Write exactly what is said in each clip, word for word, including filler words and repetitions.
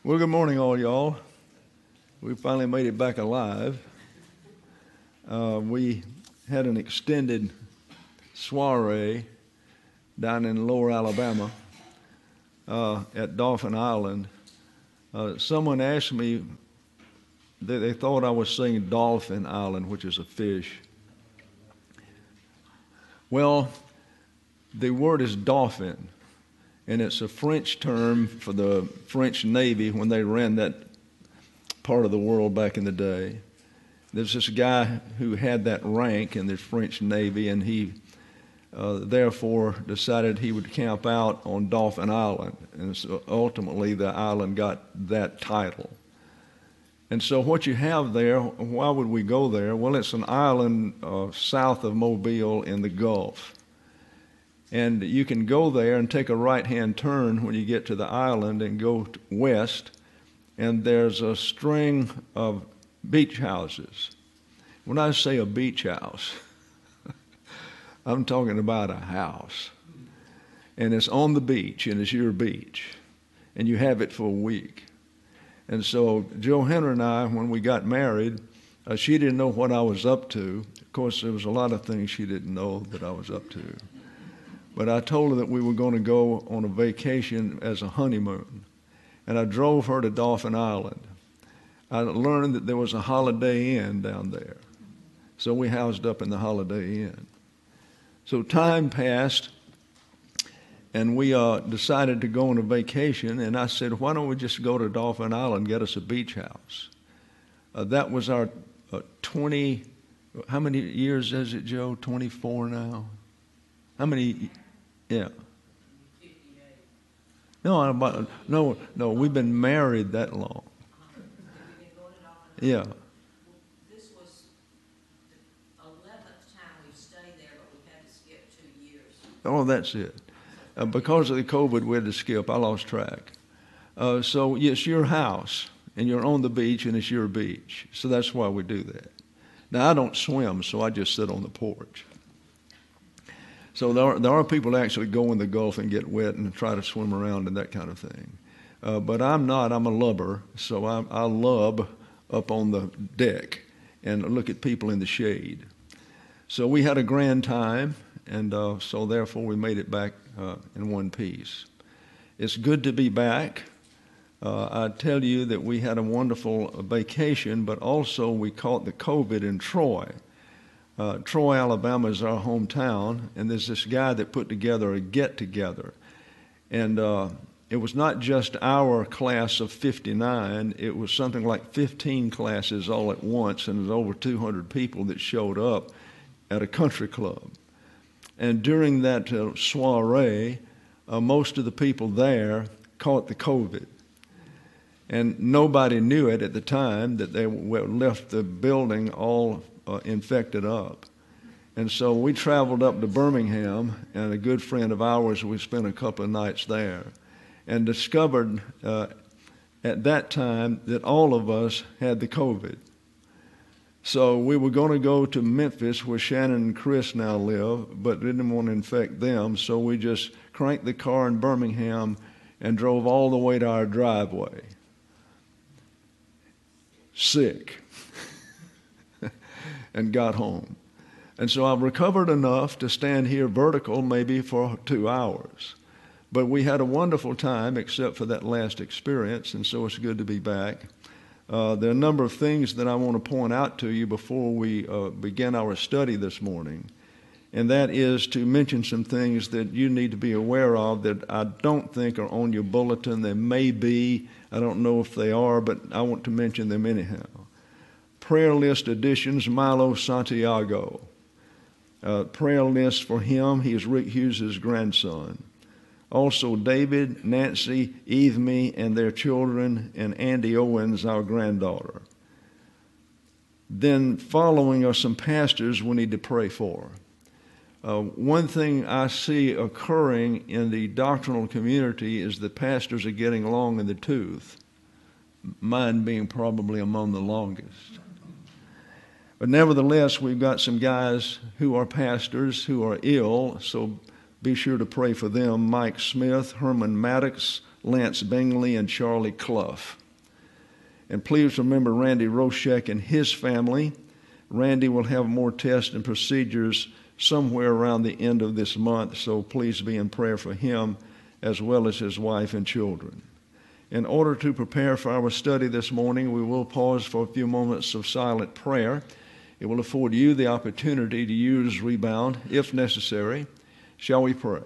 Well, good morning, all y'all. We finally made it back alive. Uh, we had an extended soiree down in Lower Alabama uh, at Dauphin Island. Uh, someone asked me that they thought I was saying Dolphin Island, which is a fish. Well, the word is dolphin, and it's a French term for the French Navy when they ran that part of the world back in the day. There's this guy who had that rank in the French Navy, and he uh, therefore decided he would camp out on Dauphin Island, and so ultimately the island got that title. And so what you have there, why would we go there? Well, it's an island uh, south of Mobile in the Gulf. And you can go there and take a right-hand turn when you get to the island and go west, and there's a string of beach houses. When I say a beach house, I'm talking about a house. And it's on the beach, and it's your beach. And you have it for a week. And so Johanna and I, when we got married, uh, she didn't know what I was up to. Of course, there was a lot of things she didn't know that I was up to. But I told her that we were going to go on a vacation as a honeymoon. And I drove her to Dauphin Island. I learned that there was a Holiday Inn down there. So we housed up in the Holiday Inn. So time passed, and we uh, decided to go on a vacation. And I said, why don't we just go to Dauphin Island and get us a beach house? Uh, that was our uh, twenty, how many years is it, Joe? twenty-four now? How many? Yeah. No, about, no, no. We've been married that long. Yeah. This was the eleventh time we've stayed there, but we've had to skip two years. Oh, that's it. Uh, because of the COVID, we had to skip. I lost track. Uh, so it's your house, and you're on the beach, and it's your beach. So that's why we do that. Now, I don't swim, so I just sit on the porch. So there are, there are people that actually go in the Gulf and get wet and try to swim around and that kind of thing. Uh, but I'm not. I'm a lubber, so I, I lub up on the deck and look at people in the shade. So we had a grand time, and uh, so therefore we made it back uh, in one piece. It's good to be back. Uh, I tell you that we had a wonderful vacation, but also we caught the COVID in Troy. Uh, Troy, Alabama is our hometown, and there's this guy that put together a get-together. And uh, it was not just our class of fifty-nine, it was something like fifteen classes all at once, and there's over two hundred people that showed up at a country club. And during that uh, soiree, uh, most of the people there caught the COVID. And nobody knew it at the time that they left the building all uh, infected up. And so we traveled up to Birmingham, and a good friend of ours, we spent a couple of nights there, and discovered uh, at that time that all of us had the COVID. So we were going to go to Memphis, where Shannon and Chris now live, but didn't want to infect them, so we just cranked the car in Birmingham and drove all the way to our driveway. Sick. And got home. And so I've recovered enough to stand here vertical maybe for two hours. But we had a wonderful time except for that last experience, and so it's good to be back. Uh, there are a number of things that I want to point out to you before we uh, begin our study this morning, and that is to mention some things that you need to be aware of that I don't think are on your bulletin. They may be. I don't know if they are, but I want to mention them anyhow. Prayer list additions, Milo Santiago. Uh, prayer list for him, he is Rick Hughes' grandson. Also David, Nancy, Evemy, and their children, and Andy Owens, our granddaughter. Then following are some pastors we need to pray for. Uh, one thing I see occurring in the doctrinal community is that pastors are getting long in the tooth, mine being probably among the longest. But nevertheless, we've got some guys who are pastors who are ill, so be sure to pray for them. Mike Smith, Herman Maddox, Lance Bingley, and Charlie Clough. And please remember Randy Roshek and his family. Randy will have more tests and procedures somewhere around the end of this month, so please be in prayer for him as well as his wife and children. In order to prepare for our study this morning, we will pause for a few moments of silent prayer. It will afford you the opportunity to use Rebound if necessary. Shall we pray?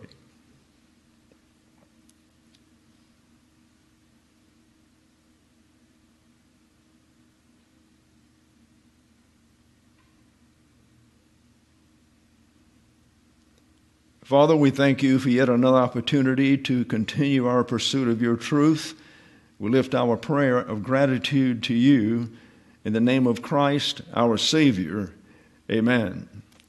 Father, we thank you for yet another opportunity to continue our pursuit of your truth. We lift our prayer of gratitude to you in the name of Christ, our Savior. Amen.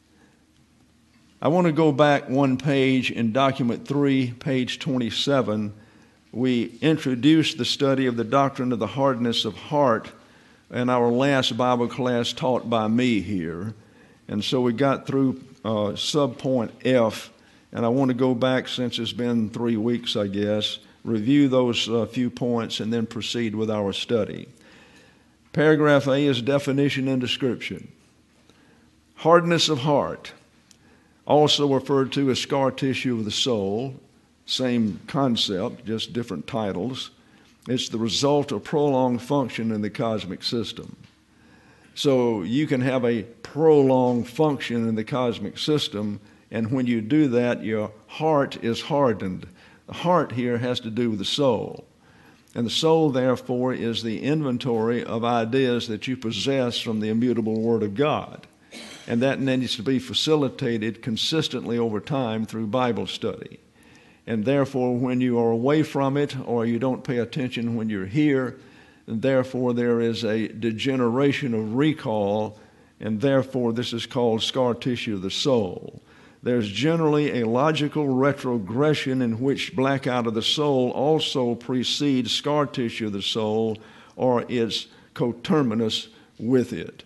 I want to go back one page in document three, page twenty-seven. We introduced the study of the doctrine of the hardness of heart in our last Bible class taught by me here. And so we got through uh, subpoint F. And I want to go back, since it's been three weeks, I guess, review those uh, few points and then proceed with our study. Paragraph A is definition and description. Hardness of heart, also referred to as scar tissue of the soul, same concept, just different titles. It's the result of prolonged function in the cosmic system. So you can have a prolonged function in the cosmic system, and when you do that, your heart is hardened. The heart here has to do with the soul. And the soul, therefore, is the inventory of ideas that you possess from the immutable Word of God. And that needs to be facilitated consistently over time through Bible study. And therefore, when you are away from it, or you don't pay attention when you're here, and therefore there is a degeneration of recall, and therefore this is called scar tissue of the soul. There's generally a logical retrogression in which blackout of the soul also precedes scar tissue of the soul, or is coterminous with it.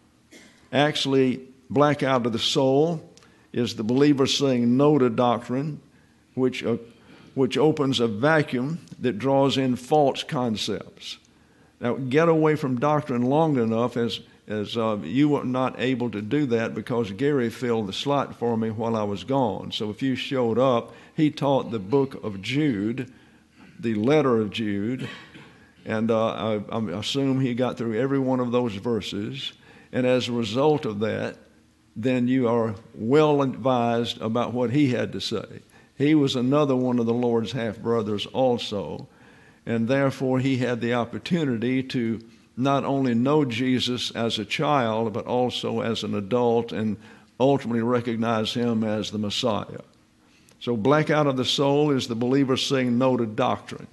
Actually, blackout of the soul is the believer saying no to doctrine, which, uh, which opens a vacuum that draws in false concepts. Now, get away from doctrine long enough as as uh, you were not able to do that because Gary filled the slot for me while I was gone. So if you showed up, he taught the book of Jude, the letter of Jude, and uh, I, I assume he got through every one of those verses. And as a result of that, then you are well advised about what he had to say. He was another one of the Lord's half-brothers also, and therefore he had the opportunity to not only know Jesus as a child, but also as an adult, and ultimately recognize him as the Messiah. So blackout of the soul is the believer saying no to doctrine,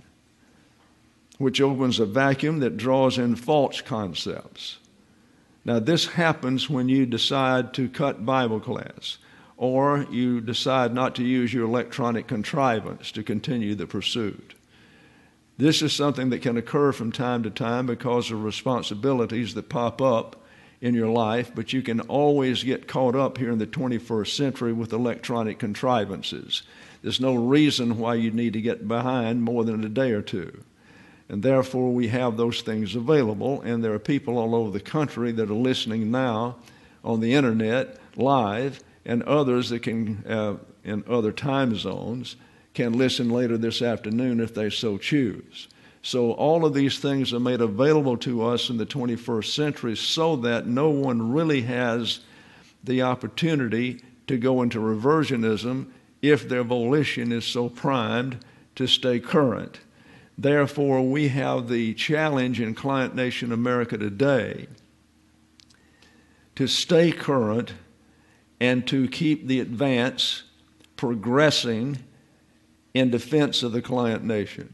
which opens a vacuum that draws in false concepts. Now, this happens when you decide to cut Bible class, or you decide not to use your electronic contrivance to continue the pursuit. This is something that can occur from time to time because of responsibilities that pop up in your life, but you can always get caught up here in the twenty-first century with electronic contrivances. There's no reason why you need to get behind more than a day or two. And therefore, we have those things available, and there are people all over the country that are listening now on the internet live, and others that can, uh, in other time zones, can listen later this afternoon if they so choose. So all of these things are made available to us in the twenty-first century so that no one really has the opportunity to go into reversionism if their volition is so primed to stay current. Therefore, we have the challenge in Client Nation America today to stay current and to keep the advance progressing in defense of the client nation.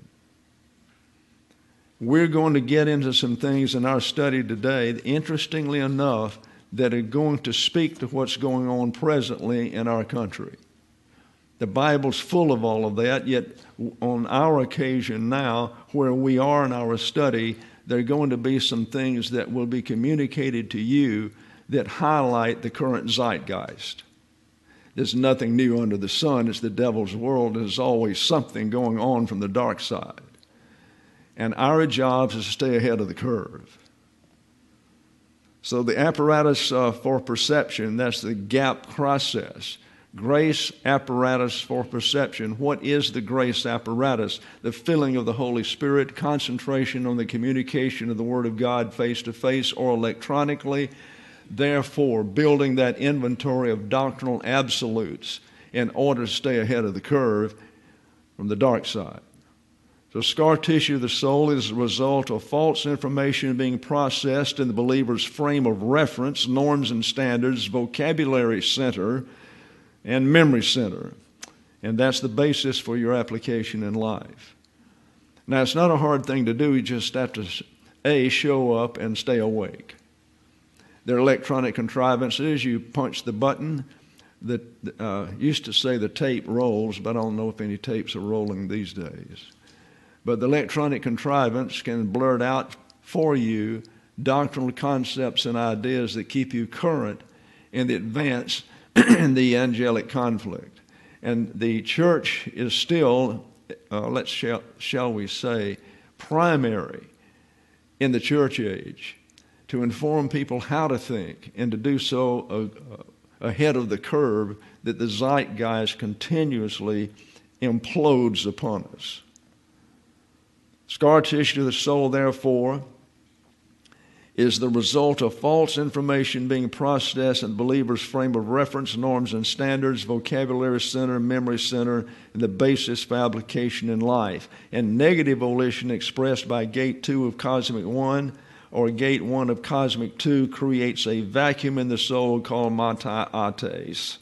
We're going to get into some things in our study today, interestingly enough, that are going to speak to what's going on presently in our country. The Bible's full of all of that, yet on our occasion now, where we are in our study, there are going to be some things that will be communicated to you that highlight the current zeitgeist. There's nothing new under the sun. It's the devil's world. There's always something going on from the dark side. And our job is to stay ahead of the curve. So the apparatus uh, for perception, that's the GAP process. Grace apparatus for perception. What is the grace apparatus? The filling of the Holy Spirit, concentration on the communication of the Word of God face to face or electronically. Therefore, building that inventory of doctrinal absolutes in order to stay ahead of the curve from the dark side. So scar tissue of the soul is a result of false information being processed in the believer's frame of reference, norms and standards, vocabulary center, and memory center. And that's the basis for your application in life. Now, it's not a hard thing to do. You just have to, A, show up and stay awake. There are electronic contrivances. You punch the button. That uh, used to say the tape rolls, but I don't know if any tapes are rolling these days. But the electronic contrivance can blurt out for you doctrinal concepts and ideas that keep you current in the advance in the angelic conflict. And the church is still, uh, let's shall, shall we say, primary in the church age to inform people how to think and to do so uh, ahead of the curve that the zeitgeist continuously implodes upon us. Scar tissue of the soul, therefore, is the result of false information being processed in the believer's frame of reference, norms and standards, vocabulary center, memory center, and the basis for application in life. And negative volition expressed by gate two of cosmic one or gate one of cosmic two creates a vacuum in the soul called mataates.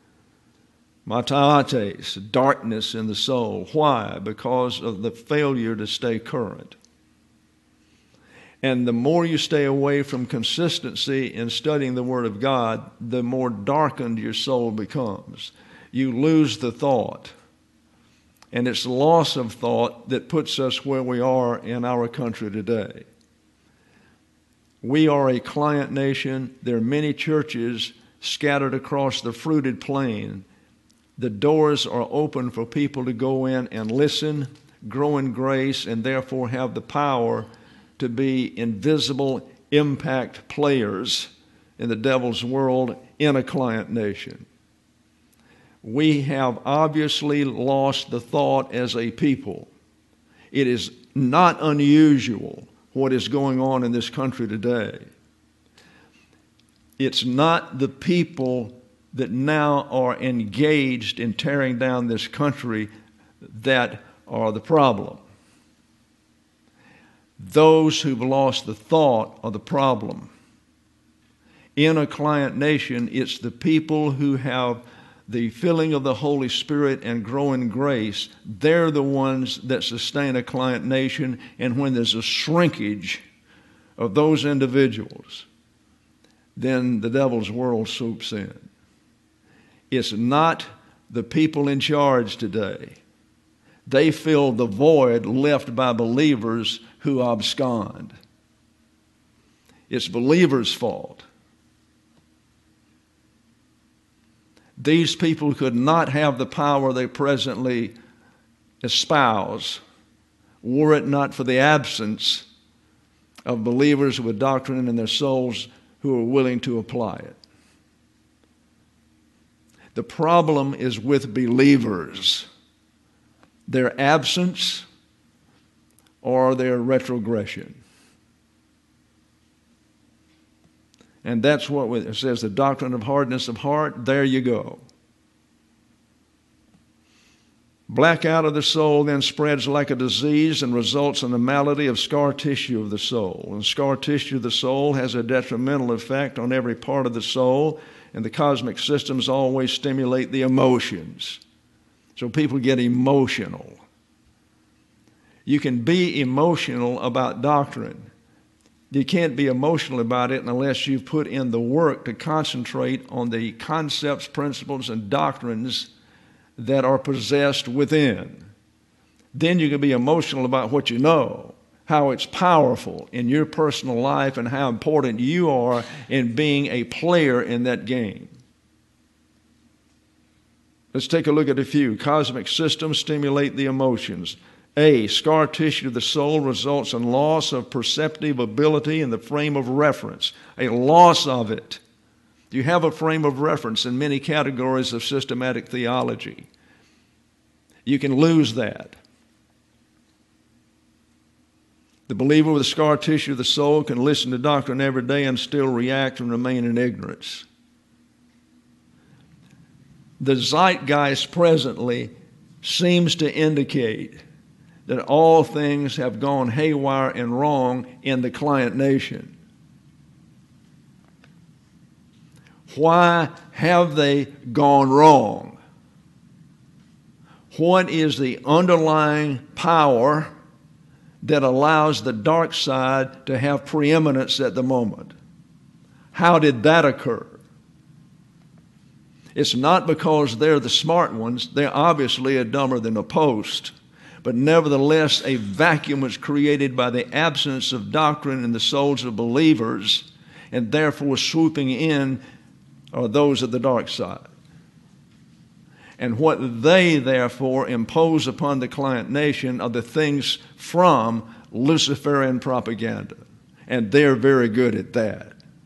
Mataates, darkness in the soul. Why? Because of the failure to stay current. And the more you stay away from consistency in studying the Word of God, the more darkened your soul becomes. You lose the thought. And it's the loss of thought that puts us where we are in our country today. We are a client nation. There are many churches scattered across the fruited plain. The doors are open for people to go in and listen, grow in grace, and therefore have the power to be invisible impact players in the devil's world in a client nation. We have obviously lost the thought as a people. It is not unusual what is going on in this country today. It's not the people that now are engaged in tearing down this country that are the problem. Those who've lost the thought are the problem. In a client nation, it's the people who have the filling of the Holy Spirit and grow in grace. They're the ones that sustain a client nation. And when there's a shrinkage of those individuals, then the devil's world swoops in. It's not the people in charge today. They fill the void left by believers who abscond. It's believers' fault. These people could not have the power they presently espouse were it not for the absence of believers with doctrine in their souls who are willing to apply it. The problem is with believers. Their absence or their retrogression. And that's what it says, the doctrine of hardness of heart. There you go. Blackout of the soul then spreads like a disease and results in the malady of scar tissue of the soul. And scar tissue of the soul has a detrimental effect on every part of the soul, and the cosmic systems always stimulate the emotions. So people get emotional. You can be emotional about doctrine. You can't be emotional about it unless you've put in the work to concentrate on the concepts, principles, and doctrines that are possessed within. Then you can be emotional about what you know, how it's powerful in your personal life, and how important you are in being a player in that game. Let's take a look at a few. Cosmic systems stimulate the emotions. A, scar tissue of the soul results in loss of perceptive ability in the frame of reference, a loss of it. You have a frame of reference in many categories of systematic theology. You can lose that. The believer with a scar tissue of the soul can listen to doctrine every day and still react and remain in ignorance. The zeitgeist presently seems to indicate that all things have gone haywire and wrong in the client nation. Why have they gone wrong? What is the underlying power that allows the dark side to have preeminence at the moment? How did that occur? It's not because they're the smart ones. They're obviously a dumber than a post. But nevertheless, a vacuum was created by the absence of doctrine in the souls of believers, and therefore swooping in are those of the dark side. And what they therefore impose upon the client nation are the things from Luciferian propaganda. And they're very good at that.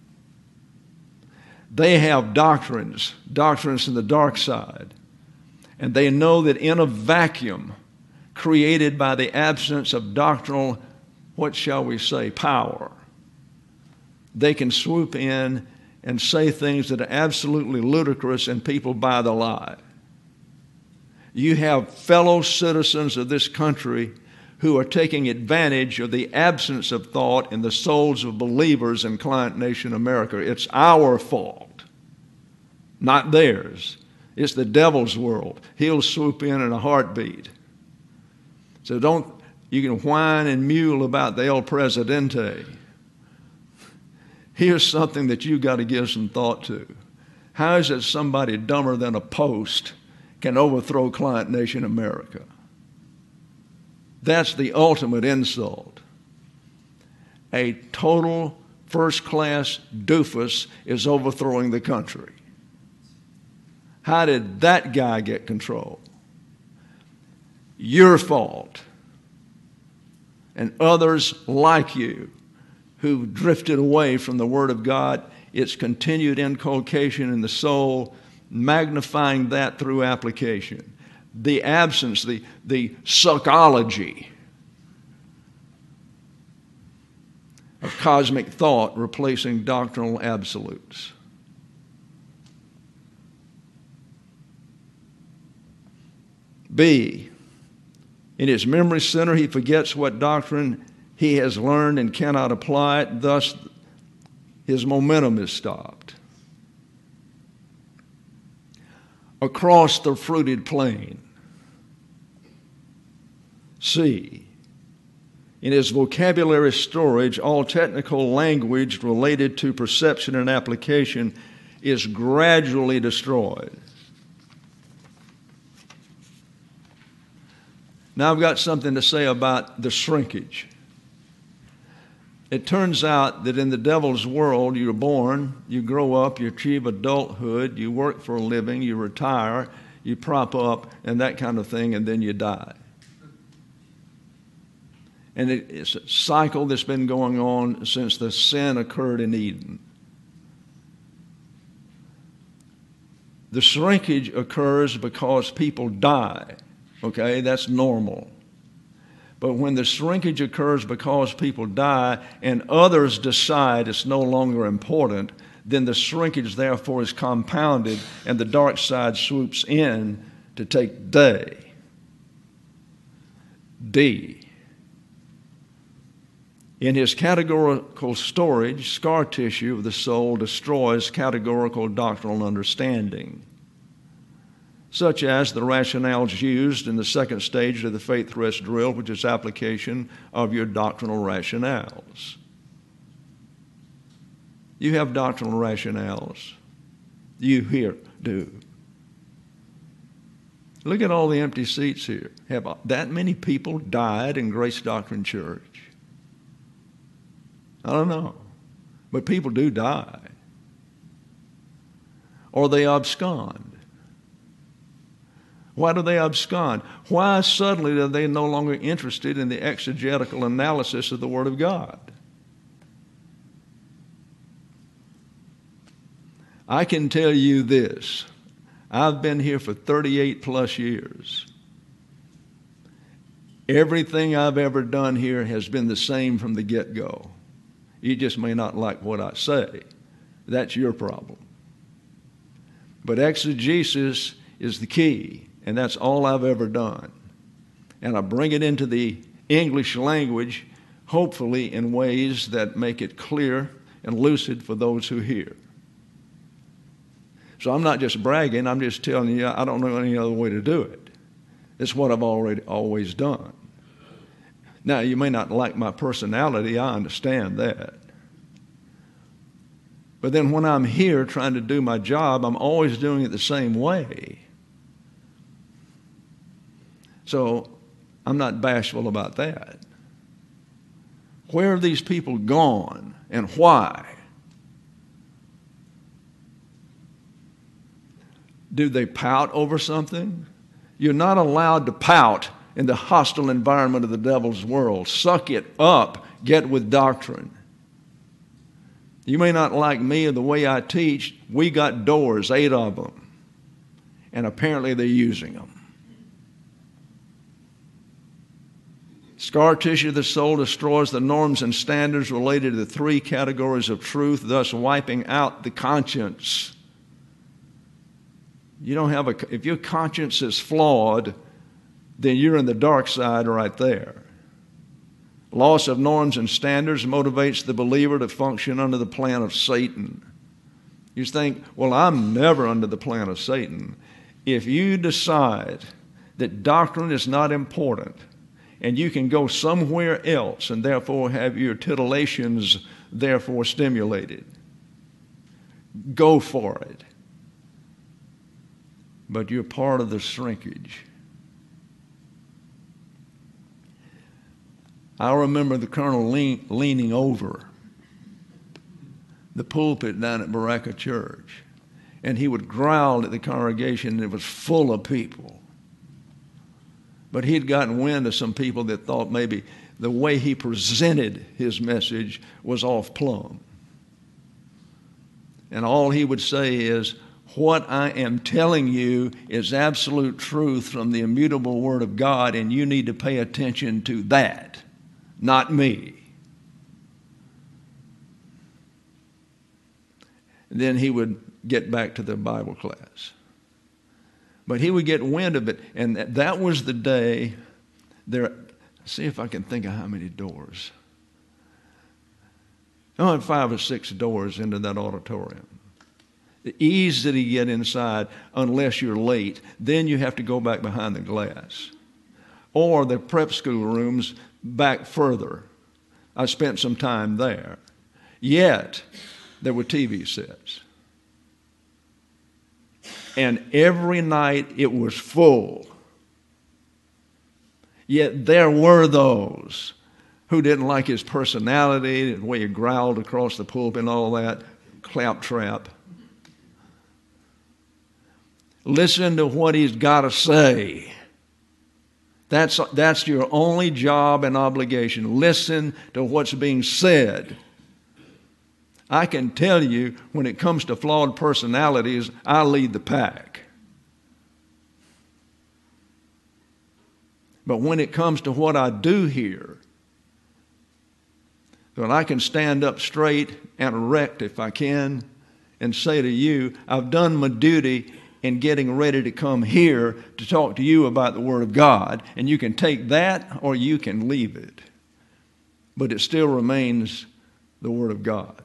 They have doctrines, doctrines in the dark side. And they know that in a vacuum created by the absence of doctrinal, what shall we say, power, they can swoop in and say things that are absolutely ludicrous, and people buy the lie. You have fellow citizens of this country who are taking advantage of the absence of thought in the souls of believers in client nation America. It's our fault, not theirs. It's the devil's world. He'll swoop in in a heartbeat. So don't, you can whine and mule about the El Presidente. Here's something that you've got to give some thought to. How is it somebody dumber than a post can overthrow client nation America? That's the ultimate insult. A total first-class doofus is overthrowing the country. How did that guy get control? Your fault. And others like you who've drifted away from the Word of God, its continued inculcation in the soul, magnifying that through application. The absence, the, the psychology of cosmic thought replacing doctrinal absolutes. B, in his memory center, he forgets what doctrine he has learned and cannot apply it. Thus, his momentum is stopped. Across the fruited plain. C, in his vocabulary storage, all technical language related to perception and application is gradually destroyed. Now I've got something to say about the shrinkage. It turns out that in the devil's world, you're born, you grow up, you achieve adulthood, you work for a living, you retire, you prop up, and that kind of thing, and then you die. And it, it's a cycle that's been going on since the sin occurred in Eden. The shrinkage occurs because people die. Okay, that's normal. But when the shrinkage occurs because people die and others decide it's no longer important, then the shrinkage therefore is compounded and the dark side swoops in to take day. D, in his categorical storage, scar tissue of the soul destroys categorical doctrinal understanding, such as the rationales used in the second stage of the faith rest drill, which is application of your doctrinal rationales. You have doctrinal rationales. You here do. Look at all the empty seats here. Have that many people died in Grace Doctrine Church? I don't know. But people do die. Or they abscond. Why do they abscond? Why suddenly are they no longer interested in the exegetical analysis of the Word of God? I can tell you this. I've been here for thirty-eight plus years. Everything I've ever done here has been the same from the get-go. You just may not like what I say. That's your problem. But exegesis is the key, and that's all I've ever done. And I bring it into the English language, hopefully in ways that make it clear and lucid for those who hear. So I'm not just bragging, I'm just telling you I don't know any other way to do it. It's what I've already always done. Now, you may not like my personality, I understand that. But then when I'm here trying to do my job, I'm always doing it the same way. So I'm not bashful about that. Where have these people gone and why? Do they pout over something? You're not allowed to pout in the hostile environment of the devil's world. Suck it up. Get with doctrine. You may not like me or the way I teach. We got doors, eight of them. And apparently they're using them. Scar tissue of the soul destroys the norms and standards related to the three categories of truth, thus wiping out the conscience. You don't have a, if your conscience is flawed, then you're in the dark side right there. Loss of norms and standards motivates the believer to function under the plan of Satan. You think, well, I'm never under the plan of Satan. If you decide that doctrine is not important and you can go somewhere else and therefore have your titillations therefore stimulated, go for it. But you're part of the shrinkage. I remember the colonel lean, leaning over the pulpit down at Baraka Church, and he would growl at the congregation, and it was full of people. But he'd gotten wind of some people that thought maybe the way he presented his message was off plumb. And all he would say is, what I am telling you is absolute truth from the immutable Word of God, and you need to pay attention to that, not me. And then he would get back to the Bible class. But he would get wind of it, and that was the day there. See if I can think of how many doors. I had five or six doors into that auditorium. Easy to get inside unless you're late. Then you have to go back behind the glass. Or the prep school rooms back further. I spent some time there. Yet, there were T V sets. And every night it was full. Yet there were those who didn't like his personality, the way he growled across the pulpit and all that, claptrap. Listen to what he's got to say. That's, that's your only job and obligation. Listen to what's being said. I can tell you, when it comes to flawed personalities, I lead the pack. But when it comes to what I do here, then I can stand up straight and erect if I can and say to you, I've done my duty in getting ready to come here to talk to you about the Word of God, and you can take that or you can leave it. But it still remains the Word of God.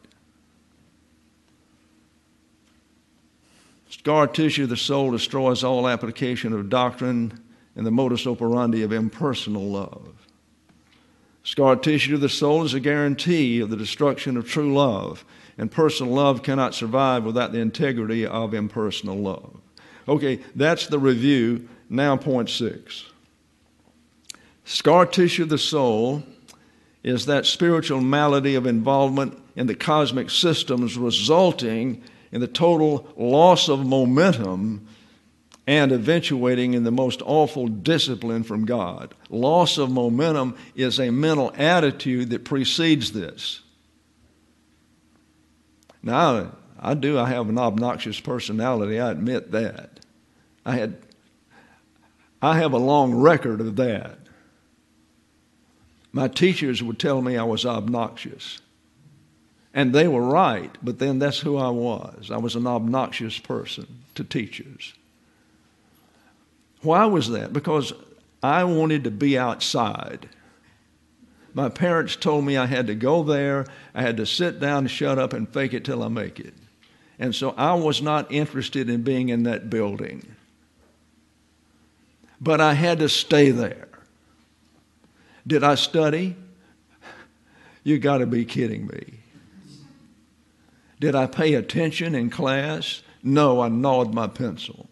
Scar tissue of the soul destroys all application of doctrine and the modus operandi of impersonal love. Scar tissue of the soul is a guarantee of the destruction of true love, and personal love cannot survive without the integrity of impersonal love. Okay, that's the review. Now, point six. Scar tissue of the soul is that spiritual malady of involvement in the cosmic systems resulting in the total loss of momentum and eventuating in the most awful discipline from God. Loss of momentum is a mental attitude that precedes this. Now, I do, I have an obnoxious personality, I admit that. I had, I have a long record of that. My teachers would tell me I was obnoxious. And they were right, but then that's who I was. I was an obnoxious person to teachers. Why was that? Because I wanted to be outside. My parents told me I had to go there, I had to sit down, shut up, and fake it till I make it. And so I was not interested in being in that building. But I had to stay there. Did I study? You got to be kidding me. Did I pay attention in class? No, I gnawed my pencil.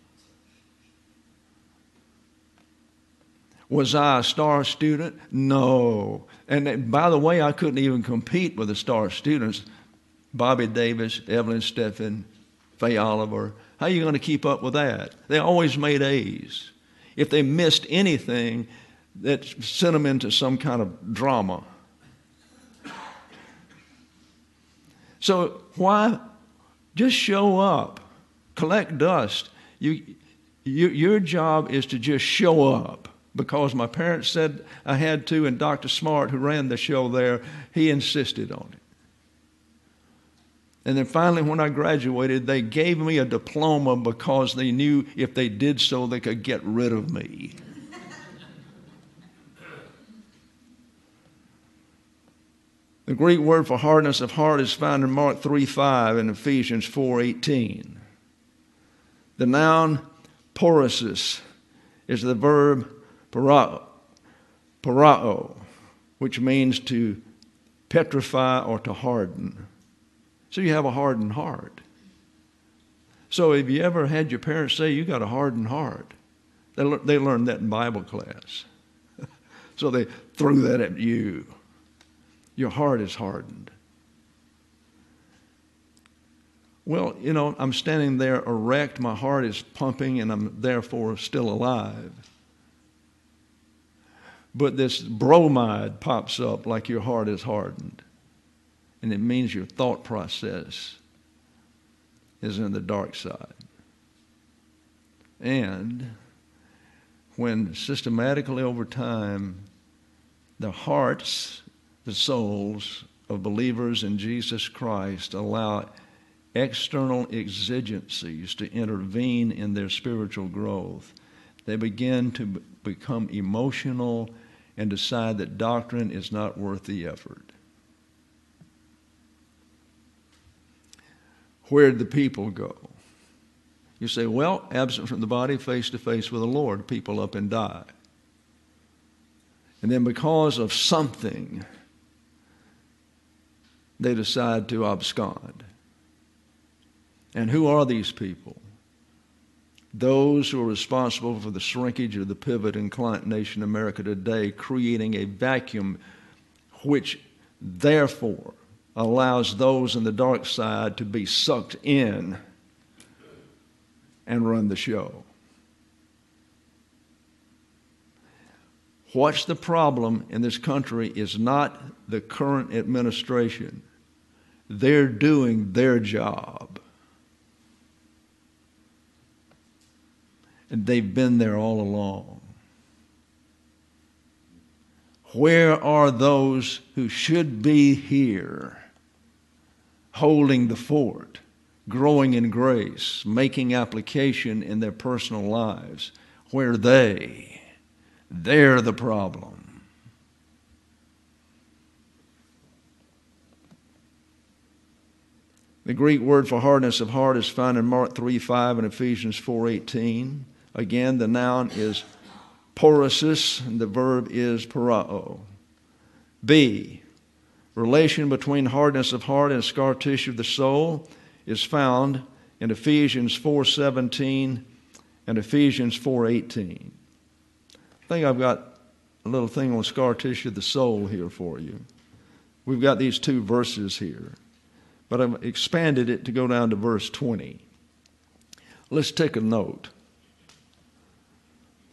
Was I a star student? No. And by the way, I couldn't even compete with the star students. Bobby Davis, Evelyn Steffen, Faye Oliver. How are you going to keep up with that? They always made A's. If they missed anything, that sent them into some kind of drama. So why just show up, collect dust? You, you, your job is to just show up. Because my parents said I had to, and Doctor Smart, who ran the show there, he insisted on it. And then finally, when I graduated, they gave me a diploma because they knew if they did so, they could get rid of me. The Greek word for hardness of heart is found in Mark three five and Ephesians four eighteen. The noun porosis is the verb parao, parao, which means to petrify or to harden. So you have a hardened heart. So have you ever had your parents say you got a hardened heart? They, le- they learned that in Bible class. So they threw that at you. Your heart is hardened. Well, you know, I'm standing there erect, my heart is pumping, and I'm therefore still alive. But this bromide pops up like your heart is hardened. And it means your thought process is in the dark side. And when systematically over time, the hearts, the souls of believers in Jesus Christ allow external exigencies to intervene in their spiritual growth, they begin to b- become emotional and decide that doctrine is not worth the effort. Where did the people go? You say, well, absent from the body, face to face with the Lord, people up and die. And then because of something, they decide to abscond. And who are these people? Those who are responsible for the shrinkage of the pivot in client nation America today, creating a vacuum which therefore allows those in the dark side to be sucked in and run the show. What's the problem in this country is not the current administration. They're doing their job. And they've been there all along. Where are those who should be here, holding the fort, growing in grace, making application in their personal lives? Where are they? They're the problem. The Greek word for hardness of heart is found in Mark three five and Ephesians four eighteen. Again, the noun is porosis, and the verb is parao. B, relation between hardness of heart and scar tissue of the soul is found in Ephesians four seventeen and Ephesians four eighteen. I think I've got a little thing on scar tissue of the soul here for you. We've got these two verses here, but I've expanded it to go down to verse twenty. Let's take a note.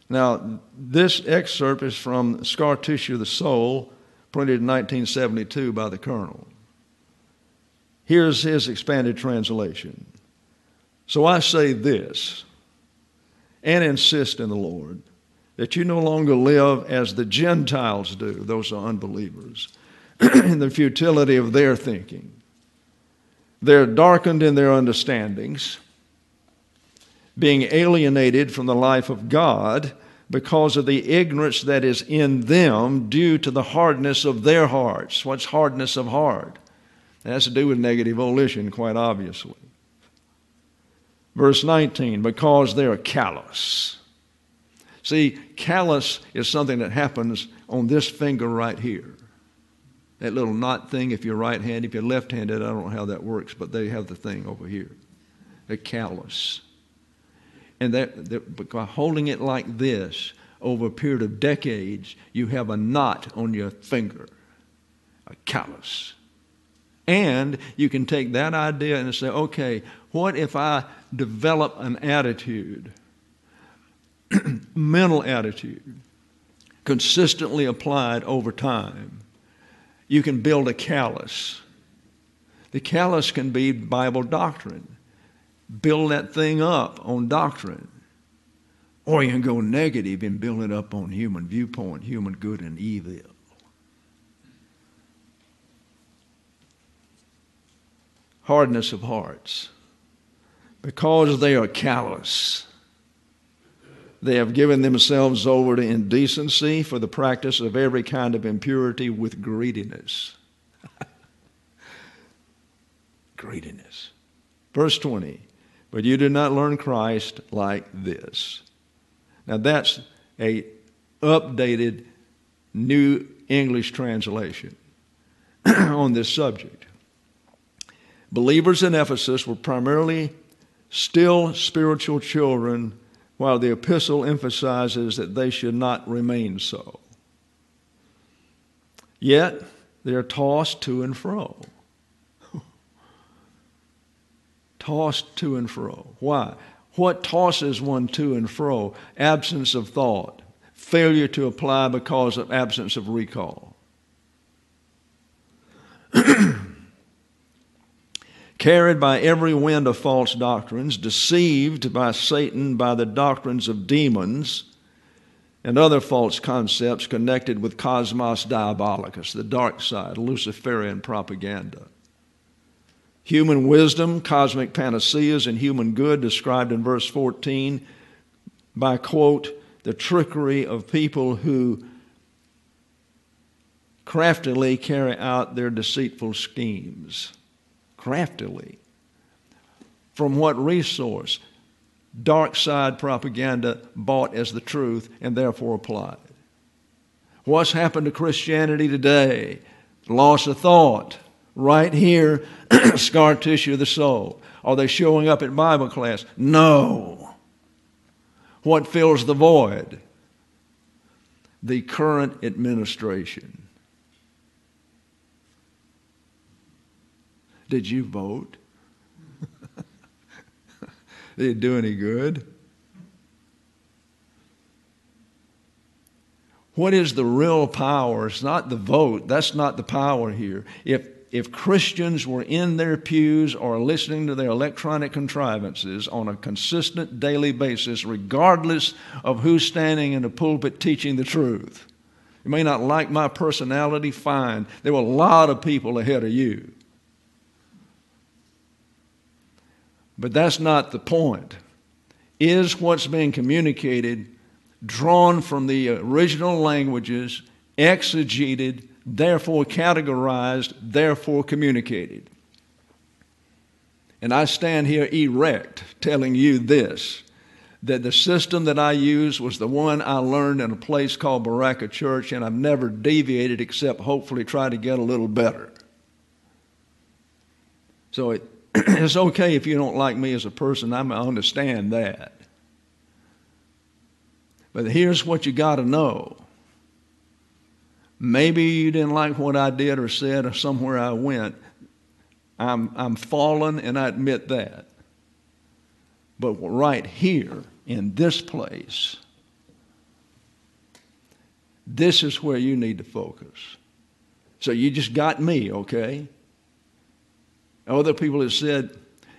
Now, this excerpt is from Scar Tissue of the Soul, printed in nineteen seventy-two by the Colonel. Here's his expanded translation. So I say this, and insist in the Lord, that you no longer live as the Gentiles do, those are unbelievers, in the futility of their thinking. They're darkened in their understandings, being alienated from the life of God because of the ignorance that is in them due to the hardness of their hearts. What's hardness of heart? It has to do with negative volition, quite obviously. Verse nineteen, because they are callous. See, callous is something that happens on this finger right here. That little knot thing, if you're right-handed. If you're left-handed, I don't know how that works, but they have the thing over here. They're callous. And that, that, by holding it like this over a period of decades, you have a knot on your finger, a callus. And you can take that idea and say, okay, what if I develop an attitude, mental attitude, consistently applied over time? You can build a callus. The callus can be Bible doctrine. Build that thing up on doctrine. Or you can go negative and build it up on human viewpoint, human good and evil. Hardness of hearts. Because they are callous, they have given themselves over to indecency for the practice of every kind of impurity with greediness. Greediness. Verse twenty, but you did not learn Christ like this. Now that's a updated New English translation on this subject. Believers in Ephesus were primarily still spiritual children, while the epistle emphasizes that they should not remain so. Yet they are tossed to and fro. Tossed to and fro. Why? What tosses one to and fro? Absence of thought. Failure to apply because of absence of recall. Carried by every wind of false doctrines, deceived by Satan by the doctrines of demons and other false concepts connected with cosmos diabolicus, the dark side, Luciferian propaganda. Human wisdom, cosmic panaceas, and human good described in verse fourteen by, quote, the trickery of people who craftily carry out their deceitful schemes. Craftily. From what resource? Dark side propaganda bought as the truth and therefore applied. What's happened to Christianity today? Loss of thought. Right here, scar tissue of the soul. Are they showing up at Bible class? No. What fills the void? The current administration. Did you vote? Did it do any good? What is the real power? It's not the vote. That's not the power here. If if Christians were in their pews or listening to their electronic contrivances on a consistent daily basis, regardless of who's standing in the pulpit teaching the truth. You may not like my personality, fine. There were a lot of people ahead of you. But that's not the point. Is what's being communicated drawn from the original languages, exegeted, therefore categorized, therefore communicated? And I stand here erect telling you this, that the system that I used was the one I learned in a place called Baraka Church, and I've never deviated except hopefully try to get a little better. So it It's okay if you don't like me as a person. I understand that. But here's what you got to know. Maybe you didn't like what I did or said or somewhere I went. I'm, I'm fallen, and I admit that. But right here in this place, This is where you need to focus. So you just got me, okay? Other people have said,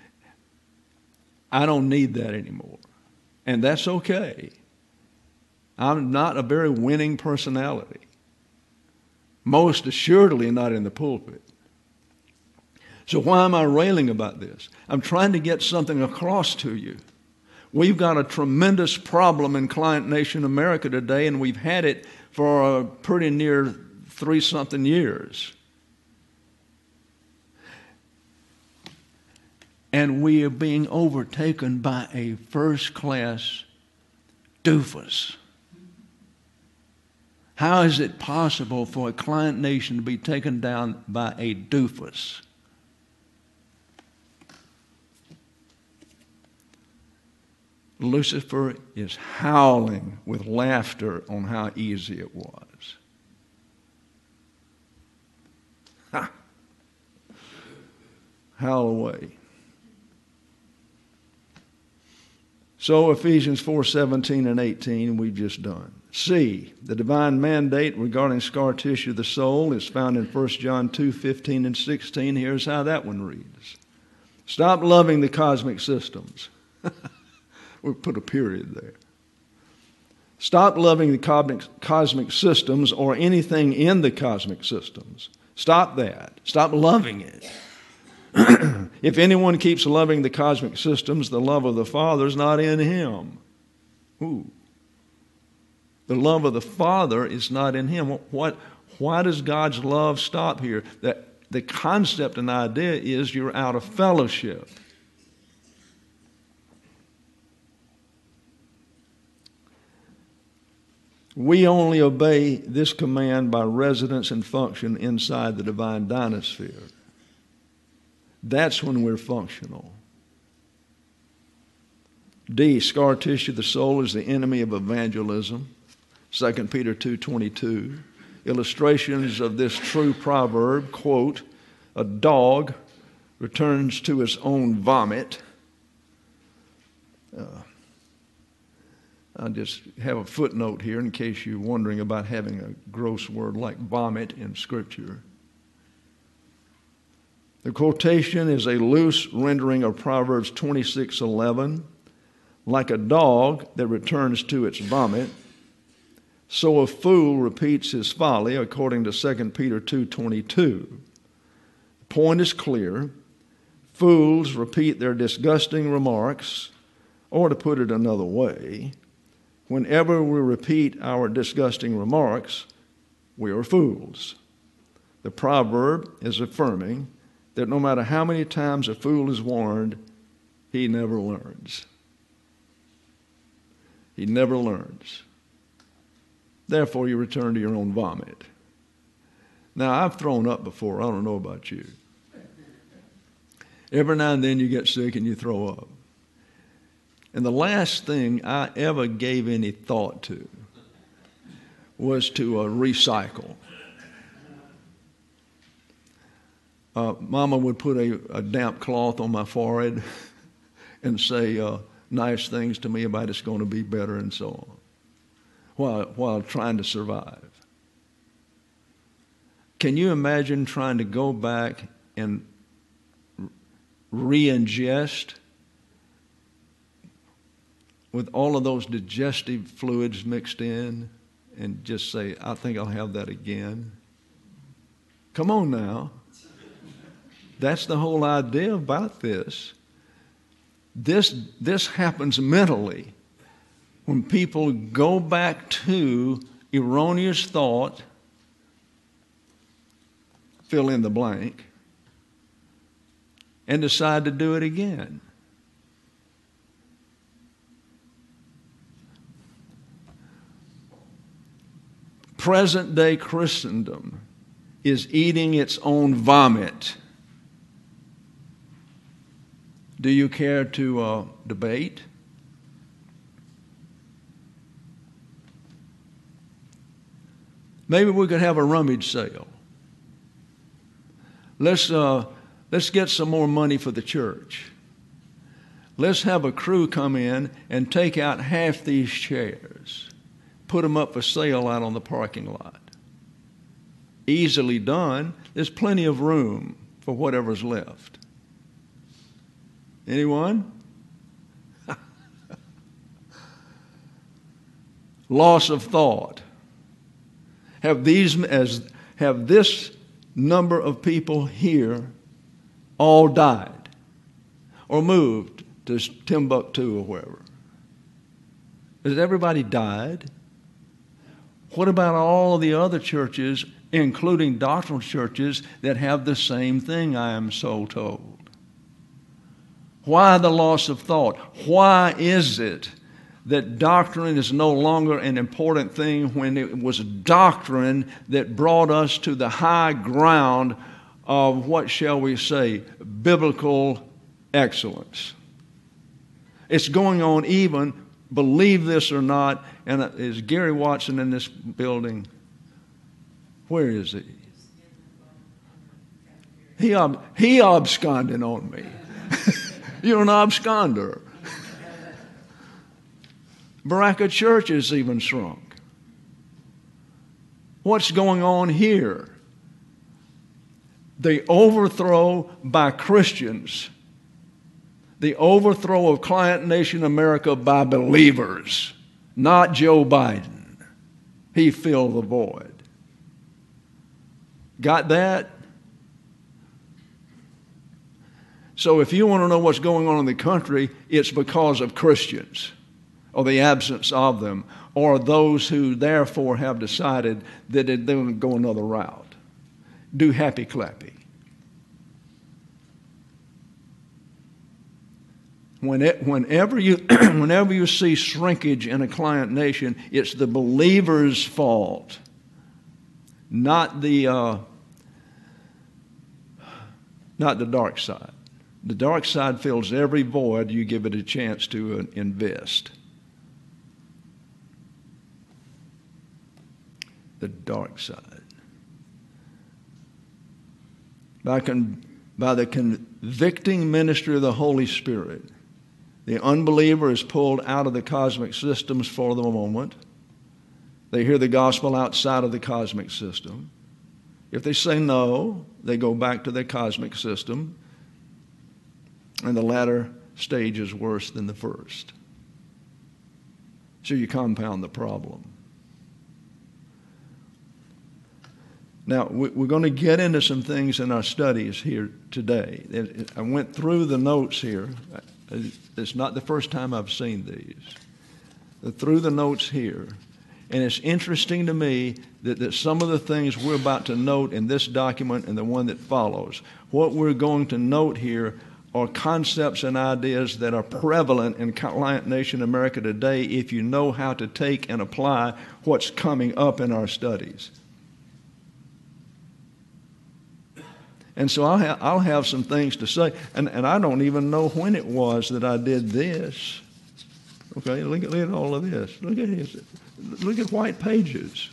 I don't need that anymore. And that's okay. I'm not a very winning personality. Most assuredly not in the pulpit. So why am I railing about this? I'm trying to get something across to you. We've got a tremendous problem in Client Nation America today, and we've had it for uh, pretty near three-something years. And we are being overtaken by a first-class doofus. How is it possible for a Client Nation to be taken down by a doofus? Lucifer is howling with laughter on how easy it was. Ha! Howl away. So Ephesians four seventeen and eighteen we've just done. C, the divine mandate regarding scar tissue of the soul is found in First John two fifteen and sixteen. Here's how that one reads. Stop loving the cosmic systems. We put a period there. Stop loving the cosmic, cosmic systems or anything in the cosmic systems. Stop that. Stop loving it. If anyone keeps loving the cosmic systems, the love of the Father is not in him. Ooh. The love of the Father is not in him. What, why does God's love stop here? That the concept and idea is you're out of fellowship. We only obey this command by residence and function inside the divine dynasphere. That's when we're functional. D, scar tissue of the soul is the enemy of evangelism. Second Peter two twenty-two. Illustrations of this true proverb, quote, a dog returns to its own vomit. Uh, I'll just have a footnote here in case you're wondering about having a gross word like vomit in Scripture. The quotation is a loose rendering of Proverbs twenty-six eleven. Like a dog that returns to its vomit, so a fool repeats his folly, according to Second Peter two twenty-two. The point is clear. Fools repeat their disgusting remarks, or to put it another way, whenever we repeat our disgusting remarks, we are fools. The proverb is affirming that no matter how many times a fool is warned, he never learns. He never learns. Therefore, you return to your own vomit. Now, I've thrown up before. I don't know about you. Every now and then you get sick and you throw up. And the last thing I ever gave any thought to was to uh, recycle. Uh, Mama would put a, a damp cloth on my forehead and say uh, nice things to me about it's going to be better and so on, while, while trying to survive. Can you imagine trying to go back and re-ingest with all of those digestive fluids mixed in and just say, I think I'll have that again? Come on now. That's the whole idea about this. This, this happens mentally when people go back to erroneous thought, fill in the blank, and decide to do it again. Present-day Christendom is eating its own vomit. Do you care to uh, debate? Maybe we could have a rummage sale. Let's, uh, let's get some more money for the church. Let's have a crew come in and take out half these chairs. put them up for sale out on the parking lot. Easily done. There's plenty of room for whatever's left. Anyone? Loss of thought. Have these as have this number of people here all died or moved to Timbuktu or wherever? Has everybody died? What about all the other churches, including doctrinal churches, that have the same thing, I am so told? Why the loss of thought? Why is it that doctrine is no longer an important thing when it was doctrine that brought us to the high ground of, what shall we say, biblical excellence? It's going on even, believe this or not, and is Gary Watson in this building? Where is he? He, ab- he absconded on me. You're an absconder. Baraka Church is even shrunk. What's going on here? The overthrow by Christians, the overthrow of Client Nation America by believers, not Joe Biden. He filled the void. Got that? So if you want to know what's going on in the country, it's because of Christians, or the absence of them, or those who therefore have decided that they're going to go another route. Do happy clappy. When it, whenever you whenever you see shrinkage in a client nation, it's the believer's fault, not the uh, not the dark side. The dark side fills every void you give it a chance to uh, invest. The dark side. By, con- by the convicting ministry of the Holy Spirit, the unbeliever is pulled out of the cosmic systems for the moment. They hear the gospel outside of the cosmic system. If they say no, they go back to their cosmic system, and the latter stage is worse than the first. So you compound the problem. Now, we're going to get into some things in our studies here today. I went through the notes here. It's not the first time I've seen these. Through the notes here. And it's interesting to me that, that some of the things we're about to note in this document and the one that follows, what we're going to note here are concepts and ideas that are prevalent in Client Nation America today if you know how to take and apply what's coming up in our studies. And so I'll, ha- I'll have some things to say. And, and I don't even know when it was that I did this. Okay, look at, look at all of this. Look at this. Look at white pages.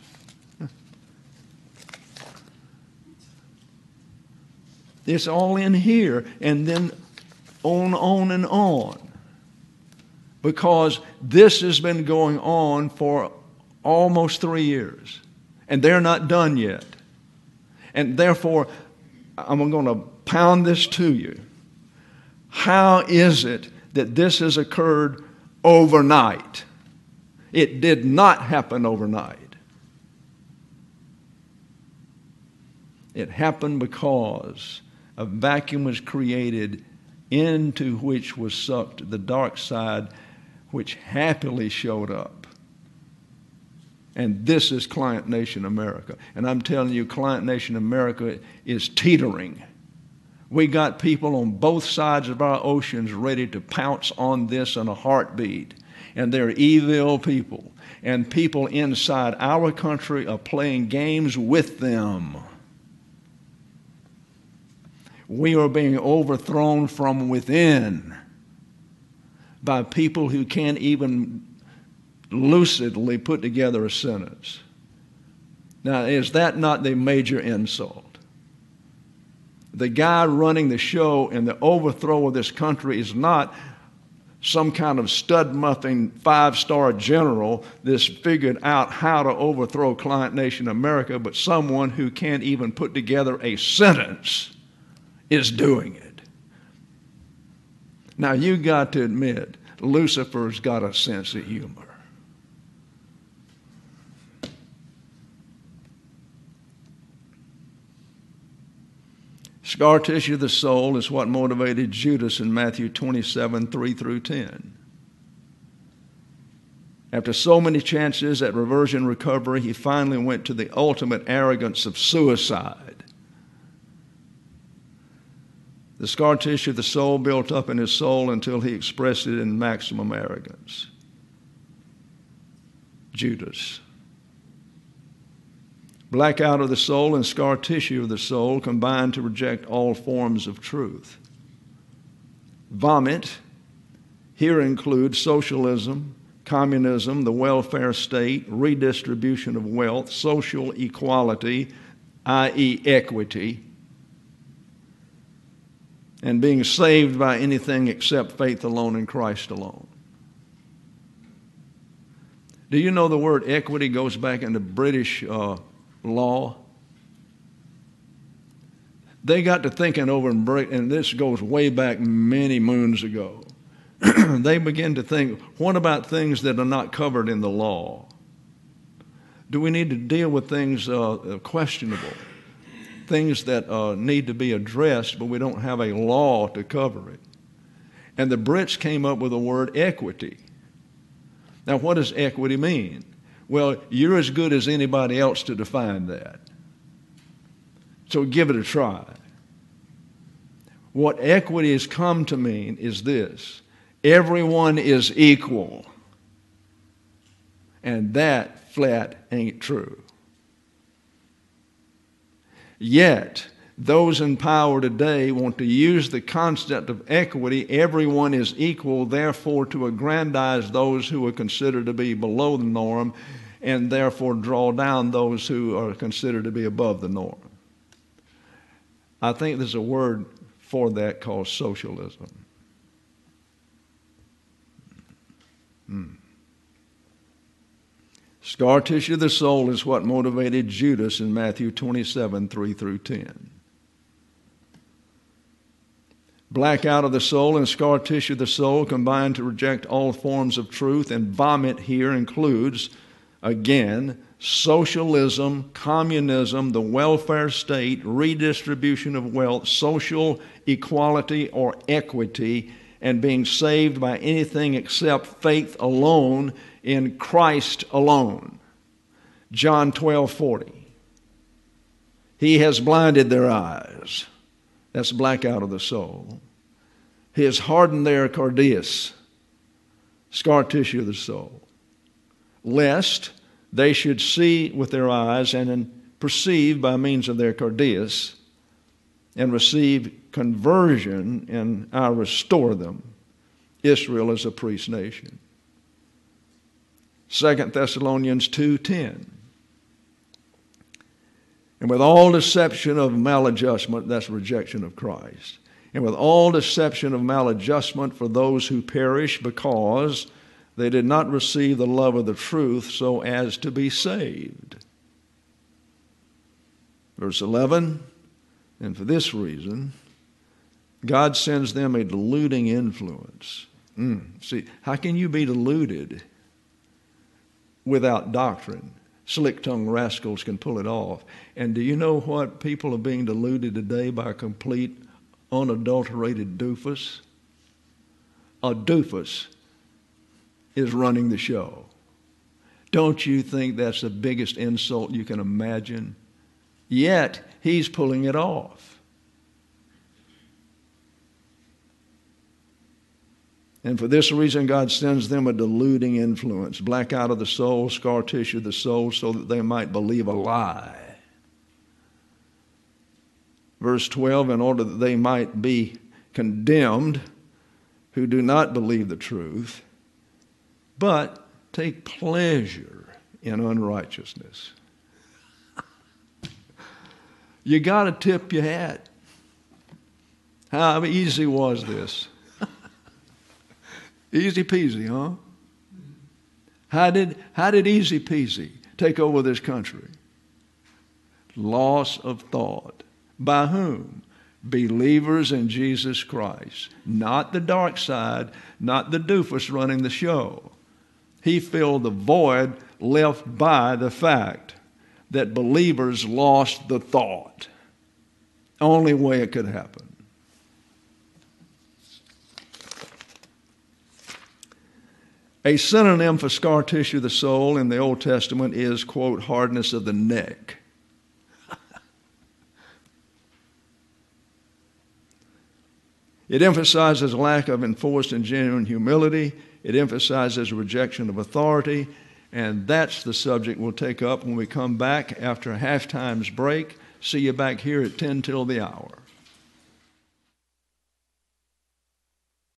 It's all in here. And then on, on, and on. Because this has been going on for almost three years. And they're not done yet. And therefore, I'm going to pound this to you. How is it that this has occurred overnight? It did not happen overnight. It happened because a vacuum was created into which was sucked the dark side, which happily showed up. And this is Client Nation America. And I'm telling you, Client Nation America is teetering. We got people on both sides of our oceans ready to pounce on this in a heartbeat. And they're evil people. And people inside our country are playing games with them. We are being overthrown from within by people who can't even lucidly put together a sentence. Now, is that not the major insult? The guy running the show and the overthrow of this country is not some kind of stud-muffing five-star general that's figured out how to overthrow Client Nation America, but someone who can't even put together a sentence is doing it. Now, you got to admit, Lucifer's got a sense of humor. Scar tissue of the soul is what motivated Judas in Matthew twenty-seven, three through ten. After so many chances at reversion recovery, he finally went to the ultimate arrogance of suicide. The scar tissue of the soul built up in his soul until he expressed it in maximum arrogance. Judas. Blackout of the soul and scar tissue of the soul combine to reject all forms of truth. Vomit here includes socialism, communism, the welfare state, redistribution of wealth, social equality, that is equity, and being saved by anything except faith alone in Christ alone. Do you know the word equity goes back into British uh, law? They got to thinking over in Britain, and this goes way back many moons ago. They begin to think, what about things that are not covered in the law? Do we need to deal with things uh, questionable, things that uh, need to be addressed, but we don't have a law to cover it? And the Brits came up with the word equity. Now, what does equity mean? Well, you're as good as anybody else to define that. So give it a try. What equity has come to mean is this: everyone is equal. And that flat ain't true. Yet, those in power today want to use the concept of equity, everyone is equal, therefore to aggrandize those who are considered to be below the norm, and therefore draw down those who are considered to be above the norm. I think there's a word for that called socialism. Hmm. Scar tissue of the soul is what motivated Judas in Matthew twenty-seven, three through ten. Blackout of the soul and scar tissue of the soul combine to reject all forms of truth, and vomit here includes, again, socialism, communism, the welfare state, redistribution of wealth, social equality or equity, and being saved by anything except faith alone in Christ alone. John twelve forty. He has blinded their eyes. That's blackout of the soul. He has hardened their cardias, scar tissue of the soul, lest they should see with their eyes and perceive by means of their cardias and receive conversion, and I restore them. Israel is a priest nation. Second Thessalonians two ten. And with all deception of maladjustment, that's rejection of Christ, and with all deception of maladjustment for those who perish because they did not receive the love of the truth so as to be saved. Verse eleven, and for this reason, God sends them a deluding influence. Mm. See, how can you be deluded without doctrine? Slick-tongued rascals can pull it off. And do you know what? People are being deluded today by a complete, unadulterated doofus. A doofus is running the show. Don't you think that's the biggest insult you can imagine? Yet, he's pulling it off. And for this reason, God sends them a deluding influence, blackout of the soul, scar tissue of the soul, so that they might believe a lie. Verse twelve, in order that they might be condemned who do not believe the truth, but take pleasure in unrighteousness. You got to tip your hat. How easy was this? Easy peasy, huh? How did, how did easy peasy take over this country? Loss of thought. By whom? Believers in Jesus Christ. Not the dark side, not the doofus running the show. He filled the void left by the fact that believers lost the thought. Only way it could happen. A synonym for scar tissue of the soul in the Old Testament is, quote, hardness of the neck. It emphasizes lack of enforced and genuine humility. It emphasizes rejection of authority. And that's the subject we'll take up when we come back after a halftime's break. See you back here at ten till the hour.